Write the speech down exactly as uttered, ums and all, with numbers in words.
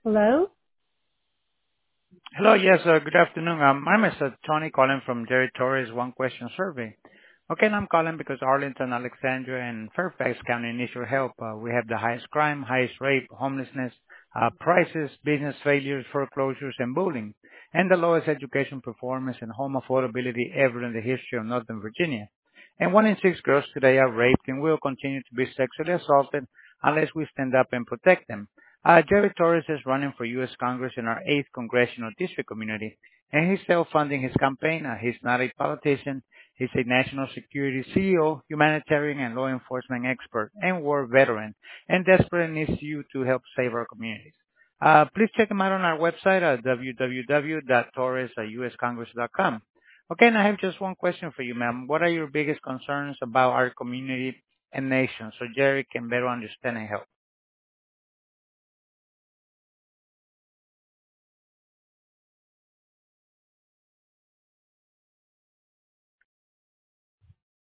Hello? Hello. Yes, uh good afternoon. Um, My name is uh, Tony calling from Jerry Torres One Question Survey. Okay, and I'm calling because Arlington, Alexandria, and Fairfax County need your help. Uh, we have the highest crime, highest rape, homelessness, uh, prices, business failures, foreclosures, and bullying, and the lowest education performance and home affordability ever in the history of Northern Virginia. And one in six girls today are raped and will continue to be sexually assaulted unless we stand up and protect them. Uh, Jerry Torres is running for U S. Congress in our eighth Congressional District community, and he's self-funding his campaign. Uh, he's not a politician. He's a national security C E O, humanitarian and law enforcement expert, and war veteran, and desperately needs you to help save our communities. Uh, please check him out on our website at w w w dot torres u s congress dot com. Okay, and I have just one question for you, ma'am. What are your biggest concerns about our community and nation so Jerry can better understand and help?